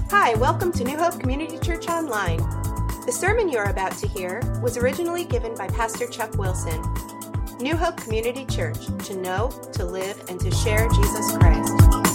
Hi, welcome to New Hope Community Church Online. The sermon you're about to hear was originally given by Pastor Chuck Wilson. New Hope Community Church, to know, to live, and to share Jesus Christ.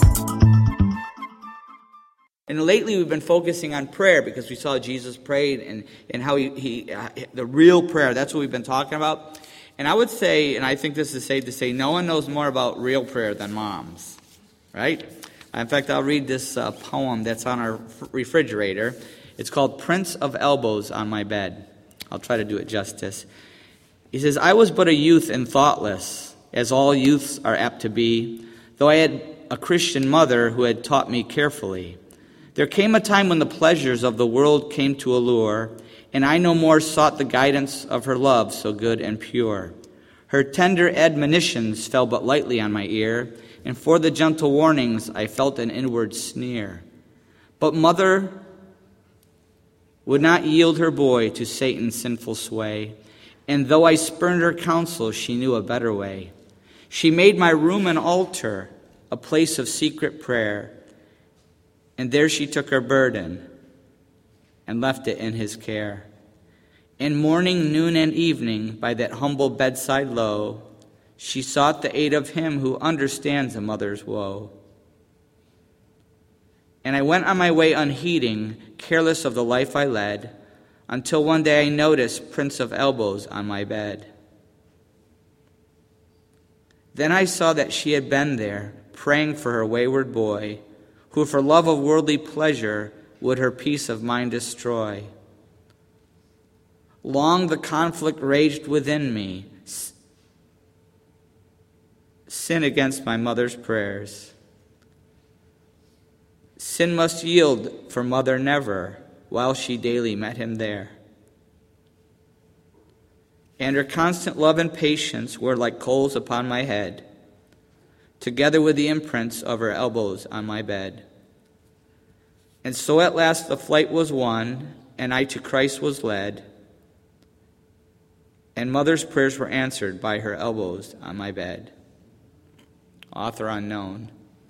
And lately we've been focusing on prayer because we saw Jesus prayed and how he the real prayer, that's what we've been talking about. And I would say, and I think this is safe to say, no one knows more about real prayer than moms, right? In fact, I'll read this poem that's on our refrigerator. It's called Prince of Elbows on My Bed. I'll try to do it justice. He says, I was but a youth and thoughtless, as all youths are apt to be, though I had a Christian mother who had taught me carefully. There came a time when the pleasures of the world came to allure, and I no more sought the guidance of her love so good and pure. Her tender admonitions fell but lightly on my ear, and for the gentle warnings I felt an inward sneer. But mother would not yield her boy to Satan's sinful sway, and though I spurned her counsel, she knew a better way. She made my room an altar, a place of secret prayer, and there she took her burden and left it in his care. In morning, noon, and evening, by that humble bedside low, she sought the aid of him who understands a mother's woe. And I went on my way unheeding, careless of the life I led, until one day I noticed Prince of Elbows on my bed. Then I saw that she had been there, praying for her wayward boy, who for love of worldly pleasure would her peace of mind destroy. Long the conflict raged within me, sin against my mother's prayers. Sin must yield for mother never, while she daily met him there. And her constant love and patience were like coals upon my head, together with the imprints of her elbows on my bed. And so at last the flight was won, and I to Christ was led, and mother's prayers were answered by her elbows on my bed. Author unknown.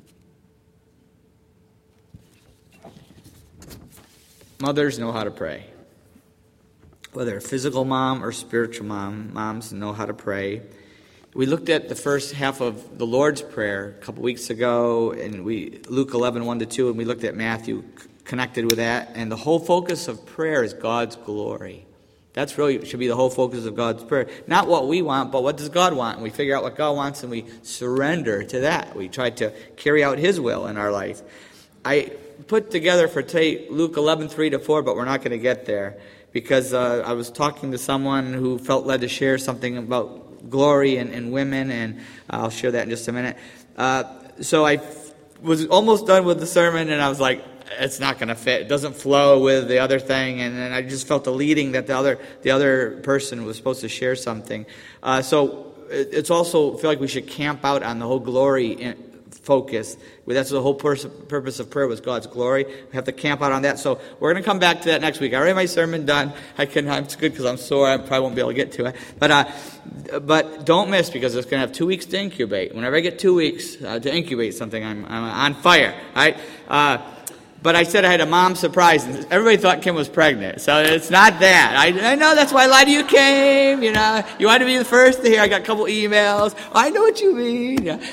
Mothers know how to pray. Whether a physical mom or spiritual mom, moms know how to pray. We looked at the first half of the Lord's Prayer a couple weeks ago, and Luke 11, 1-2, and we looked at Matthew connected with that. And the whole focus of prayer is God's glory. That's really should be the whole focus of God's prayer. Not what we want, but what does God want? And we figure out what God wants and we surrender to that. We try to carry out His will in our life. I put together for today Luke 11, 3-4, but we're not going to get there because I was talking to someone who felt led to share something about glory and women, and I'll share that in just a minute. So I was almost done with the sermon, and I was like, it's not going to fit. It doesn't flow with the other thing. And then I just felt the leading that the other person was supposed to share something. So it's also feel like we should camp out on the whole glory focus. That's the whole purpose of prayer was God's glory. We have to camp out on that. So we're going to come back to that next week. I already have my sermon done. It's good because I'm sore. I probably won't be able to get to it. But don't miss because it's going to have 2 weeks to incubate. Whenever I get 2 weeks to incubate something, I'm on fire. All right. But I said I had a mom surprise, and everybody thought Kim was pregnant. So it's not that. I know that's why a lot of you came. You know, you wanted to be the first to hear. I got a couple emails. I know what you mean. Yeah,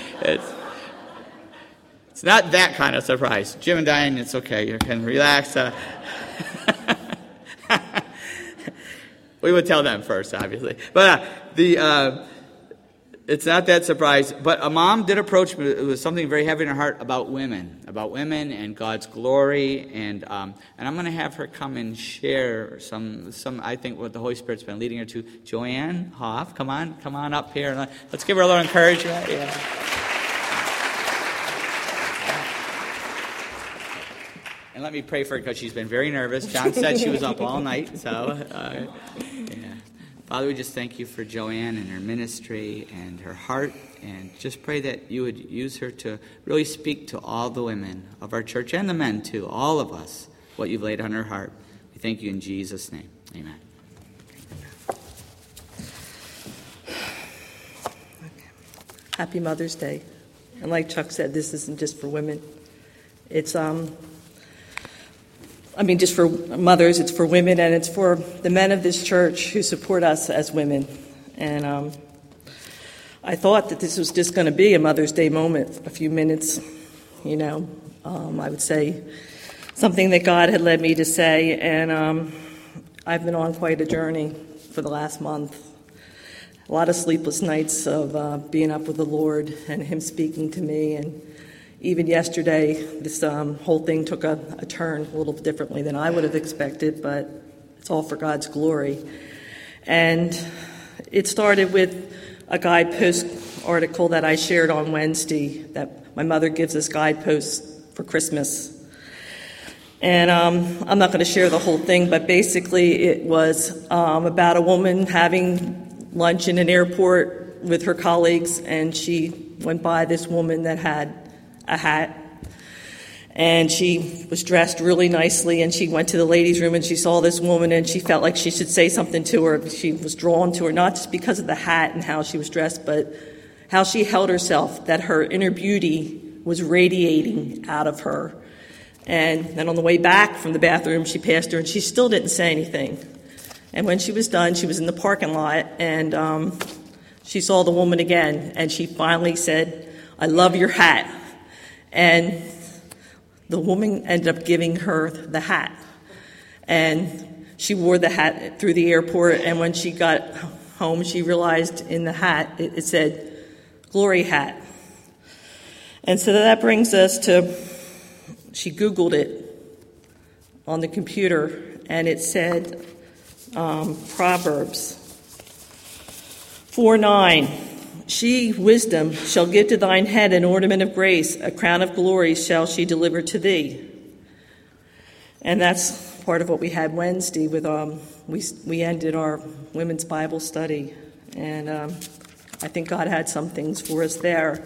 it's not that kind of surprise. Jim and Diane, it's okay. You can relax. We would tell them first, obviously. But it's not that surprise. But a mom did approach me. It was something very heavy in her heart about women and God's glory. And I'm going to have her come and share some. I think what the Holy Spirit's been leading her to. Joanne Hoff, come on up here. Let's give her a little encouragement. Yeah. And let me pray for her because she's been very nervous. John said she was up all night. So, yeah. Father, we just thank you for Joanne and her ministry and her heart, and just pray that you would use her to really speak to all the women of our church and the men too, all of us, what you've laid on her heart. We thank you in Jesus' name. Amen. Happy Mother's Day. And like Chuck said, this isn't just for women. It's just for mothers, it's for women, and it's for the men of this church who support us as women. And I thought that this was just going to be a Mother's Day moment, a few minutes, I would say something that God had led me to say, and I've been on quite a journey for the last month. A lot of sleepless nights of being up with the Lord and Him speaking to me, and even yesterday, this whole thing took a turn a little differently than I would have expected, but it's all for God's glory. And it started with a guidepost article that I shared on Wednesday, that my mother gives us guideposts for Christmas. And I'm not going to share the whole thing, but basically it was about a woman having lunch in an airport with her colleagues, and she went by this woman that had a hat, and she was dressed really nicely, and she went to the ladies' room and she saw this woman, and she felt like she should say something to her. She was drawn to her, not just because of the hat and how she was dressed, but how she held herself, that her inner beauty was radiating out of her. And then on the way back from the bathroom, she passed her, and she still didn't say anything. And when she was done, she was in the parking lot, and she saw the woman again, and she finally said, "I love your hat." And the woman ended up giving her the hat. And she wore the hat through the airport, and when she got home, she realized in the hat, it said, "Glory Hat." And so that brings us to, she Googled it on the computer, and it said, Proverbs 4:9. She, wisdom, shall give to thine head an ornament of grace, a crown of glory shall she deliver to thee. And that's part of what we had Wednesday with, we ended our women's Bible study. And I think God had some things for us there.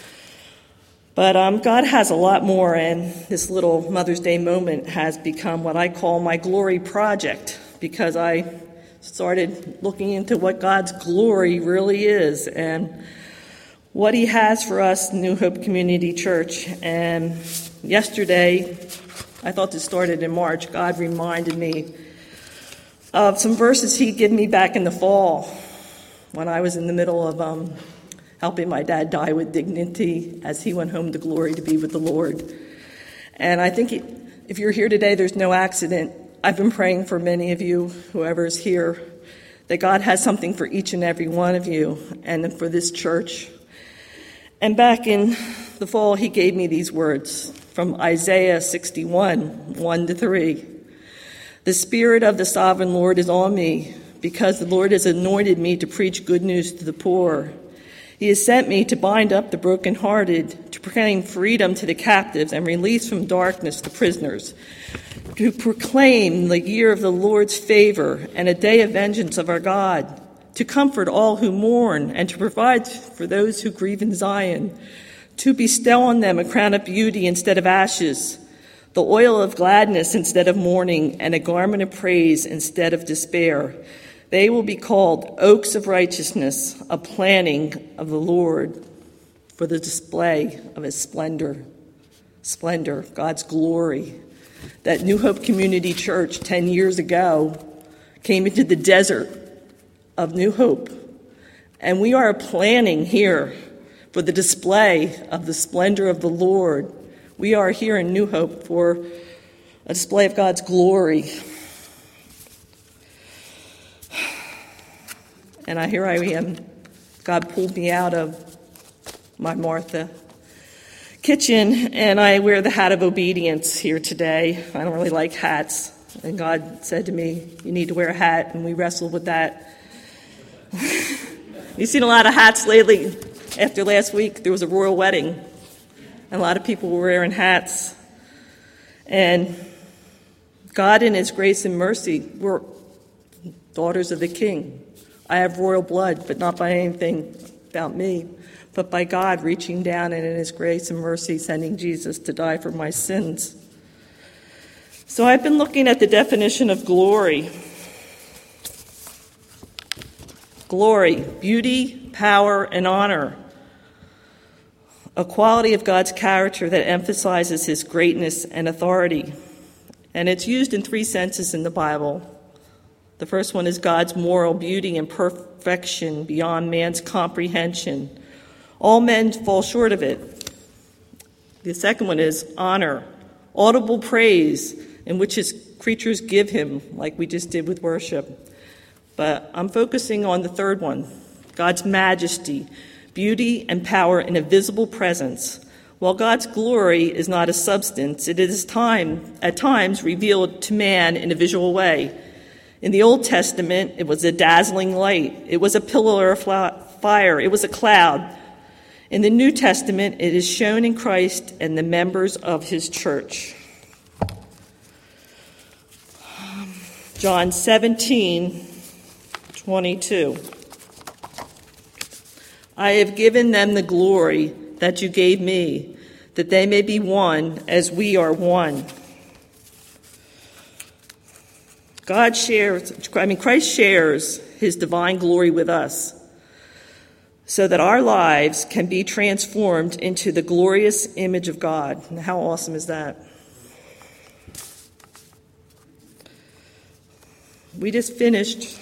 But God has a lot more, and this little Mother's Day moment has become what I call my glory project, because I started looking into what God's glory really is and what He has for us, New Hope Community Church. And yesterday, I thought this started in March, God reminded me of some verses He'd given me back in the fall when I was in the middle of helping my dad die with dignity as he went home to glory to be with the Lord. And I think if you're here today, there's no accident. I've been praying for many of you, whoever's here, that God has something for each and every one of you and for this church. And back in the fall, He gave me these words from Isaiah 61, 1-3. The Spirit of the Sovereign Lord is on me, because the Lord has anointed me to preach good news to the poor. He has sent me to bind up the brokenhearted, to proclaim freedom to the captives and release from darkness the prisoners, to proclaim the year of the Lord's favor and a day of vengeance of our God, to comfort all who mourn and to provide for those who grieve in Zion, to bestow on them a crown of beauty instead of ashes, the oil of gladness instead of mourning, and a garment of praise instead of despair. They will be called oaks of righteousness, a planting of the Lord for the display of His splendor, God's glory. That New Hope Community Church 10 years ago came into the desert of New Hope. And we are planning here for the display of the splendor of the Lord. We are here in New Hope for a display of God's glory. And here I am. God pulled me out of my Martha kitchen, and I wear the hat of obedience here today. I don't really like hats. And God said to me, you need to wear a hat, and we wrestled with that. You've seen a lot of hats lately. After last week, there was a royal wedding, and a lot of people were wearing hats. And God, in His grace and mercy, we're daughters of the King. I have royal blood, but not by anything about me, but by God reaching down and in His grace and mercy sending Jesus to die for my sins. So I've been looking at the definition of glory. Glory, beauty, power, and honor. A quality of God's character that emphasizes His greatness and authority. And it's used in 3 senses in the Bible. The first one is God's moral beauty and perfection beyond man's comprehension. All men fall short of it. The second one is honor, audible praise in which his creatures give him, like we just did with worship. But I'm focusing on the third one, God's majesty, beauty and power in a visible presence. While God's glory is not a substance, it is at times revealed to man in a visual way. In the Old Testament, it was a dazzling light. It was a pillar of fire. It was a cloud. In the New Testament, it is shown in Christ and the members of his church. John 17:22. I have given them the glory that you gave me, that they may be one as we are one. Christ shares his divine glory with us so that our lives can be transformed into the glorious image of God. And how awesome is that? We just finished,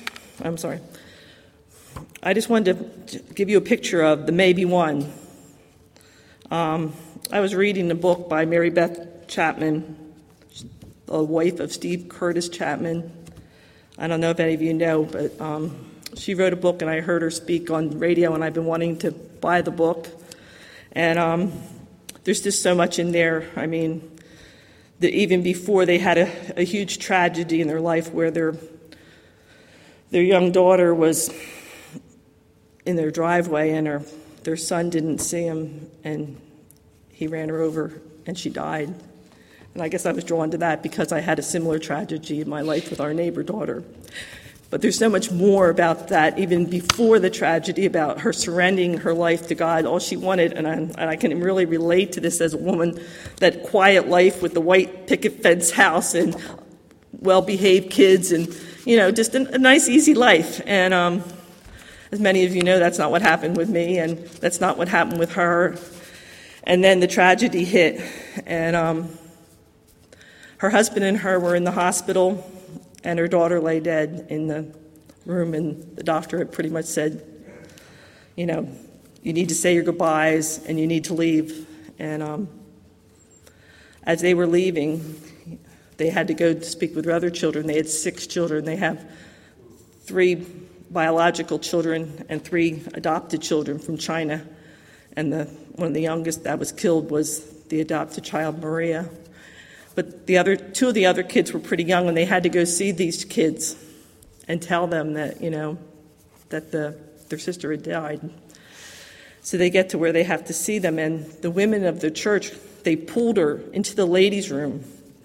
I just wanted to give you a picture of the Maybe One. I was reading a book by Mary Beth Chapman, the wife of Steve Curtis Chapman. I don't know if any of you know, but she wrote a book, and I heard her speak on radio, and I've been wanting to buy the book. And there's just so much in there. I mean, even before they had a huge tragedy in their life where their young daughter was in their driveway, and their son didn't see him, and he ran her over, and she died. And I guess I was drawn to that because I had a similar tragedy in my life with our neighbor daughter. But there's so much more about that, even before the tragedy, about her surrendering her life to God, all she wanted. And I can really relate to this as a woman, that quiet life with the white picket fence house and well-behaved kids and, just a nice, easy life. And as many of you know, that's not what happened with me, and that's not what happened with her. And then the tragedy hit, and her husband and her were in the hospital, and her daughter lay dead in the room, and the doctor had pretty much said, you need to say your goodbyes, and you need to leave. And as they were leaving, they had to go to speak with their other children. They had 6 children. They have 3 biological children and 3 adopted children from China. And one of the youngest that was killed was the adopted child, Maria. But 2 of the other kids were pretty young, and they had to go see these kids and tell them that, that their sister had died. So they get to where they have to see them, and the women of the church, they pulled her into the ladies' room.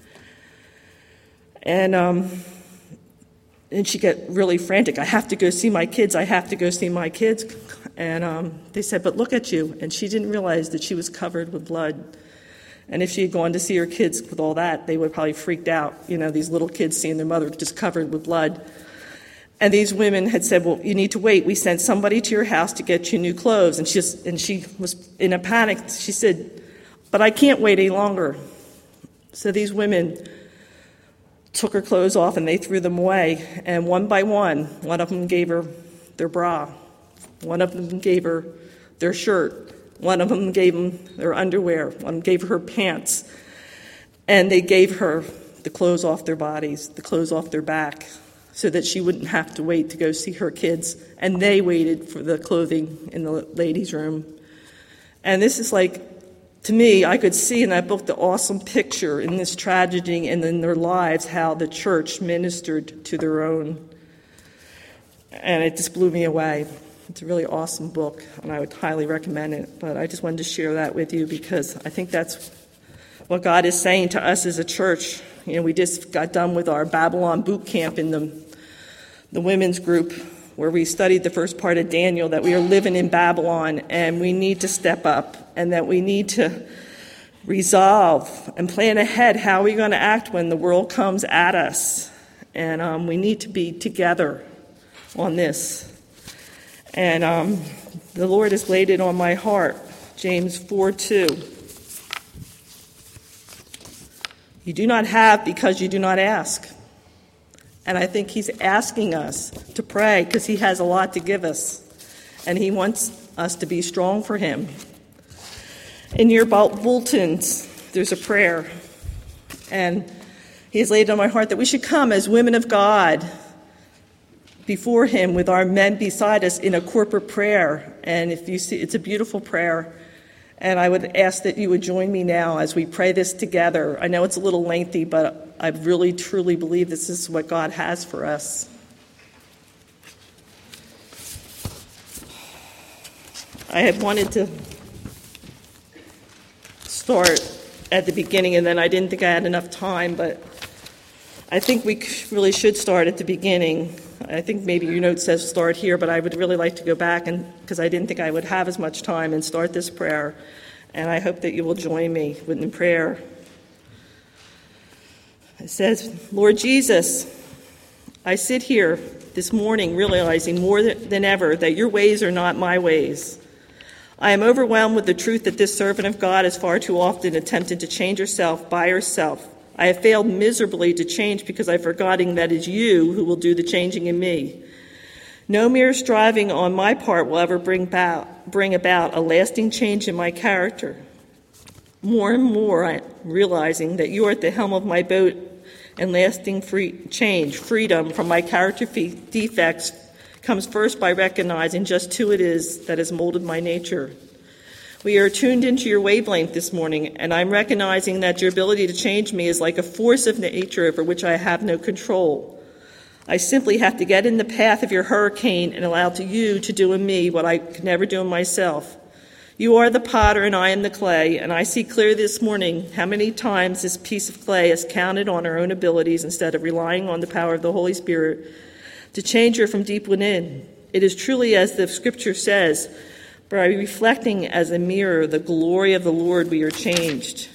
And she got really frantic. I have to go see my kids. I have to go see my kids. And they said, but look at you. And she didn't realize that she was covered with blood. And if she had gone to see her kids with all that, they would probably freaked out. These little kids seeing their mother just covered with blood. And these women had said, well, you need to wait. We sent somebody to your house to get you new clothes. And she was in a panic. She said, but I can't wait any longer. So these women took her clothes off, and they threw them away. And one by one of them gave her their bra. One of them gave her their shirt. One of them gave them their underwear. One gave her pants. And they gave her the clothes off their bodies, the clothes off their back, so that she wouldn't have to wait to go see her kids. And they waited for the clothing in the ladies' room. And this is to me, I could see in that book the awesome picture in this tragedy and in their lives, how the church ministered to their own. And it just blew me away. It's a really awesome book, and I would highly recommend it. But I just wanted to share that with you because I think that's what God is saying to us as a church. We just got done with our Babylon boot camp in the women's group, where we studied the first part of Daniel, that we are living in Babylon, and we need to step up, and that we need to resolve and plan ahead how we're going to act when the world comes at us. And we need to be together on this. And the Lord has laid it on my heart, James 4:2. You do not have because you do not ask. And I think he's asking us to pray because he has a lot to give us. And he wants us to be strong for him. In your bulletins, there's a prayer. And he has laid on my heart that we should come as women of God before him with our men beside us in a corporate prayer. And if you see, it's a beautiful prayer. And I would ask that you would join me now as we pray this together. I know it's a little lengthy, but I really, truly believe this is what God has for us. I had wanted to start at the beginning, and then I didn't think I had enough time, but I think we really should start at the beginning. I think maybe your note says start here, but I would really like to go back because I didn't think I would have as much time and start this prayer. And I hope that you will join me in prayer. It says, Lord Jesus, I sit here this morning realizing more than ever that your ways are not my ways. I am overwhelmed with the truth that this servant of God has far too often attempted to change herself by herself. I have failed miserably to change because I've forgotten that it's you who will do the changing in me. No mere striving on my part will ever bring about a lasting change in my character. More and more I'm realizing that you are at the helm of my boat, and lasting freedom from my character defects comes first by recognizing just who it is that has molded my nature. We are tuned into your wavelength this morning, and I'm recognizing that your ability to change me is like a force of nature over which I have no control. I simply have to get in the path of your hurricane and allow you to do in me what I could never do in myself. You are the potter and I am the clay, and I see clearly this morning how many times this piece of clay has counted on her own abilities instead of relying on the power of the Holy Spirit to change her from deep within. It is truly as the scripture says, by reflecting as a mirror the glory of the Lord we are changed.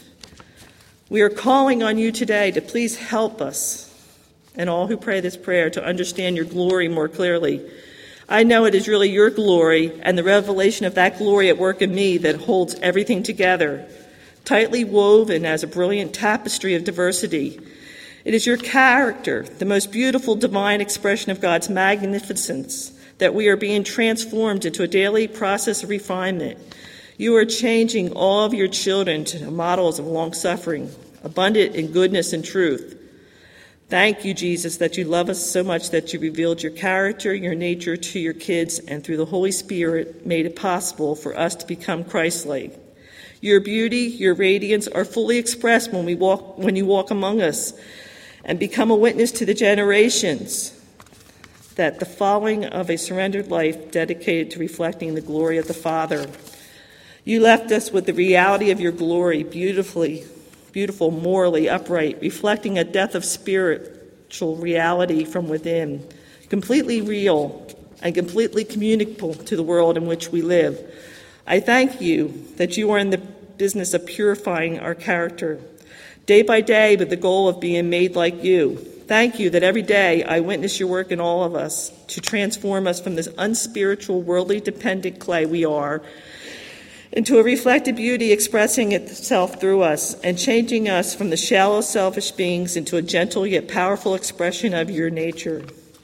We are calling on you today to please help us and all who pray this prayer to understand your glory more clearly. I know it is really your glory and the revelation of that glory at work in me that holds everything together, tightly woven as a brilliant tapestry of diversity. It is your character, the most beautiful divine expression of God's magnificence, that we are being transformed into a daily process of refinement. You are changing all of your children to models of long-suffering, abundant in goodness and truth. Thank you, Jesus, that you love us so much that you revealed your character, your nature to your kids, and through the Holy Spirit made it possible for us to become Christ-like. Your beauty, your radiance are fully expressed when you walk among us and become a witness to the generations that the following of a surrendered life dedicated to reflecting the glory of the Father. You left us with the reality of your glory, beautiful, morally upright, reflecting a depth of spiritual reality from within, completely real and completely communicable to the world in which we live. I thank you that you are in the business of purifying our character, day by day with the goal of being made like you. Thank you that every day I witness your work in all of us to transform us from this unspiritual, worldly dependent clay we are into a reflected beauty expressing itself through us and changing us from the shallow, selfish beings into a gentle yet powerful expression of your nature.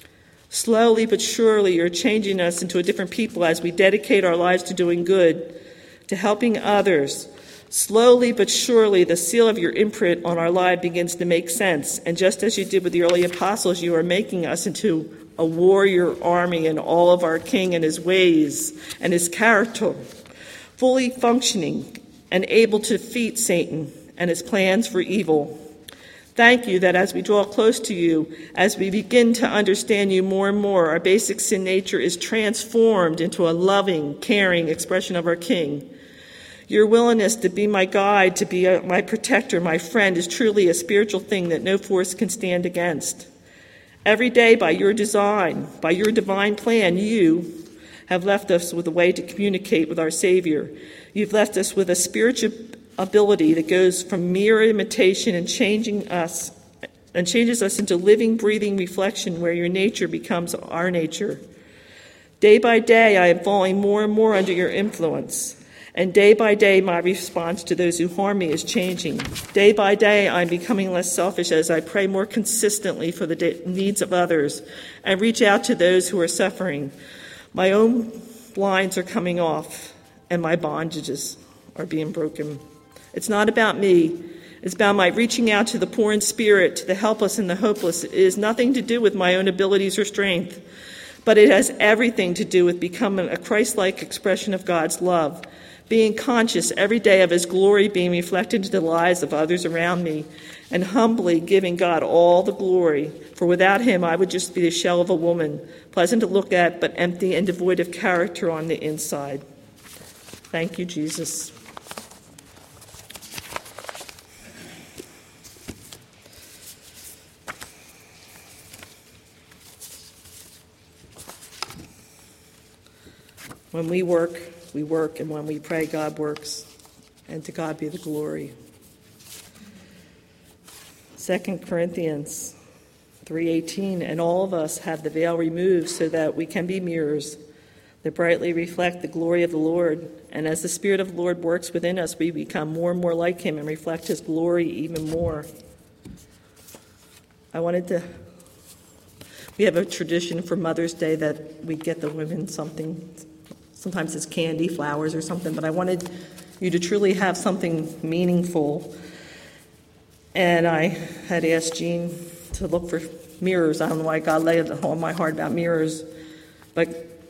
Slowly but surely, you're changing us into a different people as we dedicate our lives to doing good, to helping others. Slowly but surely, the seal of your imprint on our life begins to make sense. And just as you did with the early apostles, you are making us into a warrior army in all of our King and his ways and his character, fully functioning and able to defeat Satan and his plans for evil. Thank you that as we draw close to you, as we begin to understand you more and more, our basic sin nature is transformed into a loving, caring expression of our King. Your willingness to be my guide, to be my protector, my friend, is truly a spiritual thing that no force can stand against. Every day, by your design, by your divine plan, you have left us with a way to communicate with our Savior. You've left us with a spiritual ability that goes from mere imitation and changes us into living, breathing reflection where your nature becomes our nature. Day by day, I am falling more and more under your influence. And day by day, my response to those who harm me is changing. Day by day, I'm becoming less selfish as I pray more consistently for the needs of others and reach out to those who are suffering. My own blinds are coming off, and my bondages are being broken. It's not about me. It's about my reaching out to the poor in spirit, to the helpless and the hopeless. It has nothing to do with my own abilities or strength, but it has everything to do with becoming a Christ-like expression of God's love, being conscious every day of his glory being reflected in the lives of others around me, and humbly giving God all the glory. For without him, I would just be the shell of a woman, pleasant to look at, but empty and devoid of character on the inside. Thank you, Jesus. When we work, and when we pray, God works, and to God be the glory. 2 Corinthians 3:18, and all of us have the veil removed so that we can be mirrors that brightly reflect the glory of the Lord. And as the Spirit of the Lord works within us, we become more and more like him and reflect his glory even more. We have a tradition for Mother's Day that we get the women something. Sometimes it's candy, flowers, or something, but I wanted you to truly have something meaningful. And I had asked Jean to look for mirrors. I don't know why God laid it on my heart about mirrors, but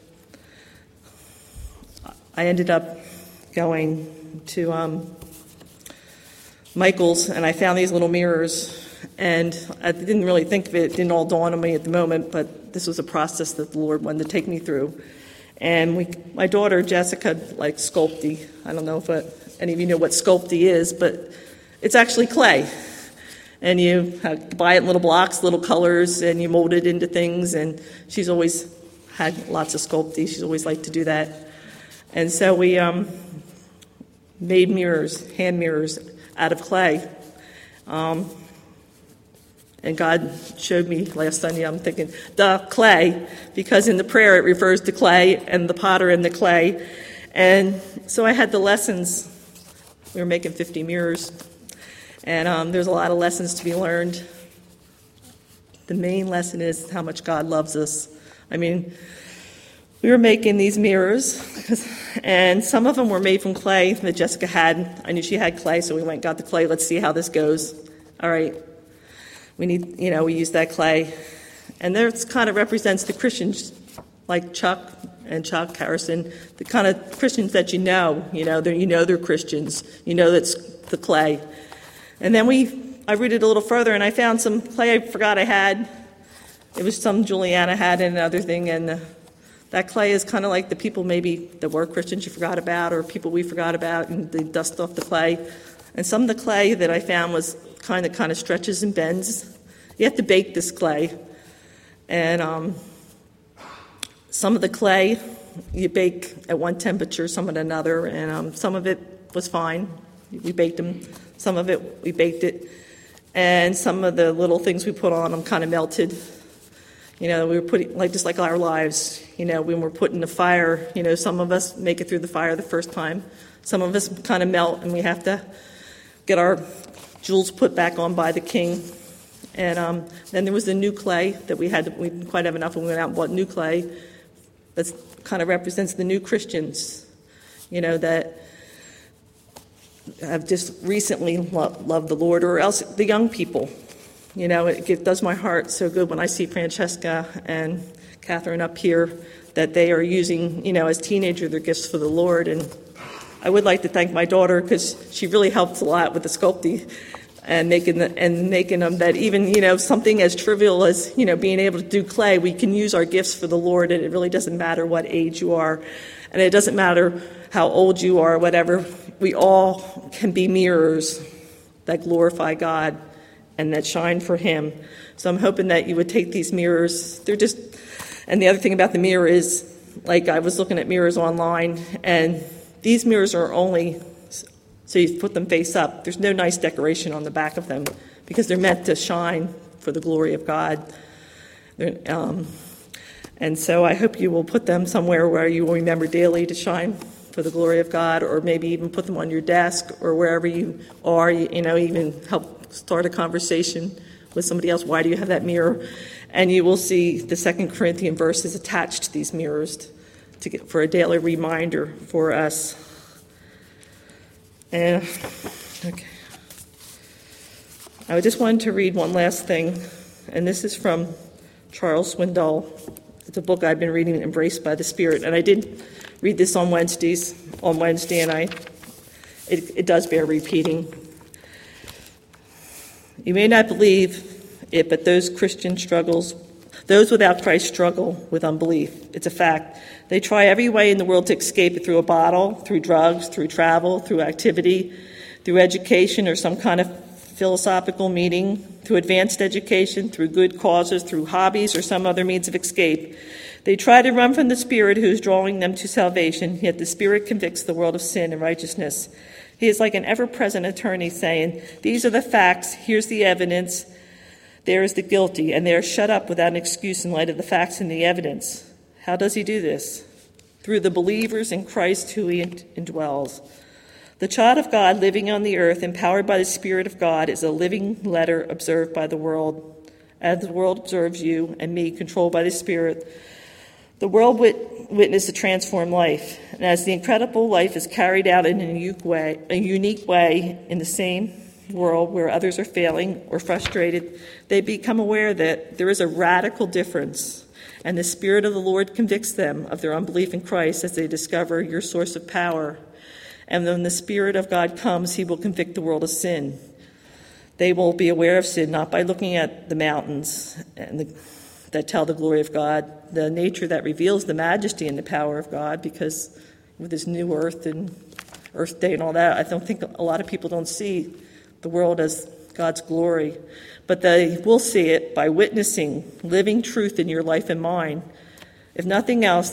I ended up going to Michael's, and I found these little mirrors, and I didn't really think of it. It didn't all dawn on me at the moment, but this was a process that the Lord wanted to take me through. And my daughter, Jessica, likes Sculpey. I don't know if any of you know what Sculpey is, but it's actually clay. And you buy it in little blocks, little colors, and you mold it into things. And she's always had lots of Sculpey. She's always liked to do that. And so we made mirrors, hand mirrors, out of clay. And God showed me last Sunday, I'm thinking, the clay, because in the prayer it refers to clay and the potter and the clay. And so I had the lessons. We were making 50 mirrors. And there's a lot of lessons to be learned. The main lesson is how much God loves us. I mean, we were making these mirrors, and some of them were made from clay that Jessica had. I knew she had clay, so we went and got the clay. Let's see how this goes. All right. We use that clay. And that kind of represents the Christians like Chuck Harrison, the kind of Christians that you know they're Christians. You know that's the clay. And then I rooted a little further, and I found some clay I forgot I had. It was some Juliana had and another thing, and that clay is kind of like the people maybe that were Christians you forgot about, or people we forgot about, and they dust off the clay. And some of the clay that I found was kind of stretches and bends. You have to bake this clay. And some of the clay you bake at one temperature, some at another, and some of it was fine. We baked them. Some of it, we baked it. And some of the little things we put on them kind of melted. We were putting, just like our lives, when we're put in the fire, some of us make it through the fire the first time. Some of us kind of melt, and we have to get our jewels put back on by the king. And then there was the new clay that we didn't quite have enough, and we went out and bought new clay that kind of represents the new Christians, that have just recently loved the Lord, or else the young people. It does my heart so good when I see Francesca and Catherine up here, that they are using, as teenagers, their gifts for the Lord. And I would like to thank my daughter, because she really helped a lot with the sculpting and making them, that even, something as trivial as, being able to do clay, we can use our gifts for the Lord, and it really doesn't matter what age you are, and it doesn't matter how old you are, whatever. We all can be mirrors that glorify God and that shine for him. So I'm hoping that you would take these mirrors. And the other thing about the mirror is, I was looking at mirrors online, and these mirrors are only, so you put them face up. There's no nice decoration on the back of them, because they're meant to shine for the glory of God. And so I hope you will put them somewhere where you will remember daily to shine for the glory of God, or maybe even put them on your desk or wherever you are, even help start a conversation with somebody else. Why do you have that mirror? And you will see the 2 Corinthians verses attached to these mirrors for a daily reminder for us. Okay. I just wanted to read one last thing, and this is from Charles Swindoll. It's a book I've been reading, Embraced by the Spirit, and I did read this on Wednesday, and it does bear repeating. You may not believe it, but those without Christ struggle with unbelief. It's a fact. They try every way in the world to escape it, through a bottle, through drugs, through travel, through activity, through education or some kind of philosophical meeting, through advanced education, through good causes, through hobbies or some other means of escape. They try to run from the Spirit who is drawing them to salvation, yet the Spirit convicts the world of sin and righteousness. He is like an ever-present attorney saying, these are the facts, here's the evidence, there is the guilty, and they are shut up without an excuse in light of the facts and the evidence. How does he do this? Through the believers in Christ who he indwells. The child of God living on the earth, empowered by the Spirit of God, is a living letter observed by the world. As the world observes you and me, controlled by the Spirit, the world witness a transformed life. And as the incredible life is carried out in a unique way in the same world where others are failing or frustrated, they become aware that there is a radical difference. And the Spirit of the Lord convicts them of their unbelief in Christ as they discover your source of power. And when the Spirit of God comes, he will convict the world of sin. They will be aware of sin, not by looking at the mountains that tell the glory of God, the nature that reveals the majesty and the power of God, because with his new earth and Earth Day and all that, I don't think a lot of people don't see the world as God's glory. But they will see it by witnessing living truth in your life and mine. If nothing else,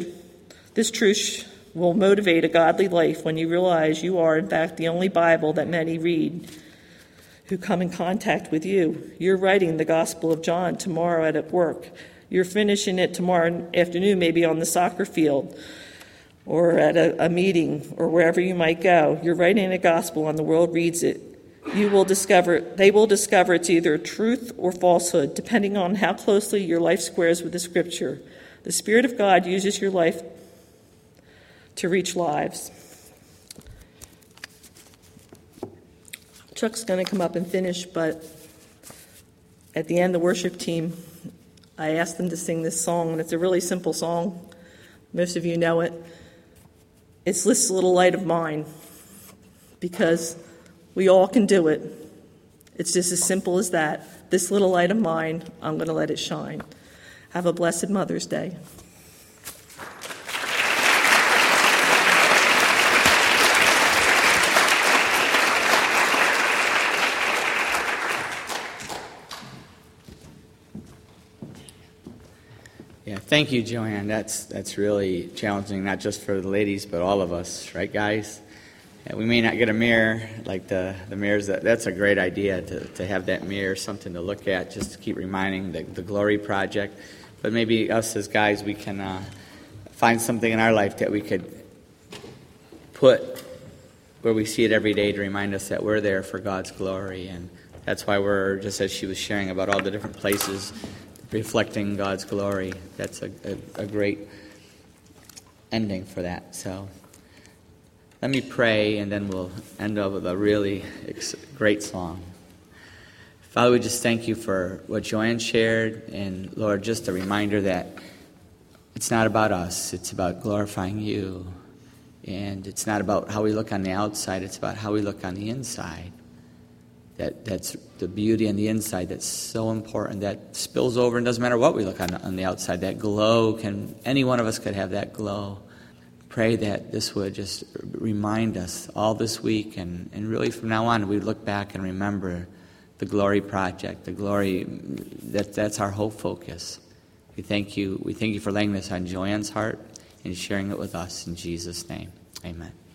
this truth will motivate a godly life when you realize you are, in fact, the only Bible that many read who come in contact with you. You're writing the Gospel of John tomorrow at work. You're finishing it tomorrow afternoon, maybe on the soccer field or at a meeting or wherever you might go. You're writing a gospel and the world reads it. They will discover it's either truth or falsehood, depending on how closely your life squares with the Scripture. The Spirit of God uses your life to reach lives. Chuck's going to come up and finish, but at the end, the worship team, I asked them to sing this song, and it's a really simple song. Most of you know it. It's This Little Light of Mine, because we all can do it. It's just as simple as that. This little light of mine, I'm going to let it shine. Have a blessed Mother's Day. Yeah, thank you, Joanne. That's really challenging, not just for the ladies, but all of us, right, guys? Yeah, we may not get a mirror like the mirrors. That's a great idea to have that mirror, something to look at, just to keep reminding the Glory Project. But maybe us as guys, we can find something in our life that we could put where we see it every day to remind us that we're there for God's glory. And that's why we're, just as she was sharing about all the different places reflecting God's glory, that's a great ending for that. So let me pray, and then we'll end up with a really great song. Father, we just thank you for what Joanne shared, and Lord, just a reminder that it's not about us, it's about glorifying you. And it's not about how we look on the outside, it's about how we look on the inside. That's the beauty on the inside that's so important, that spills over, and doesn't matter what we look on the outside. That glow, any one of us could have that glow. Pray that this would just remind us all this week, and really from now on, we look back and remember the Glory Project, the glory, that's our whole focus. We thank you for laying this on Joanne's heart and sharing it with us in Jesus' name. Amen.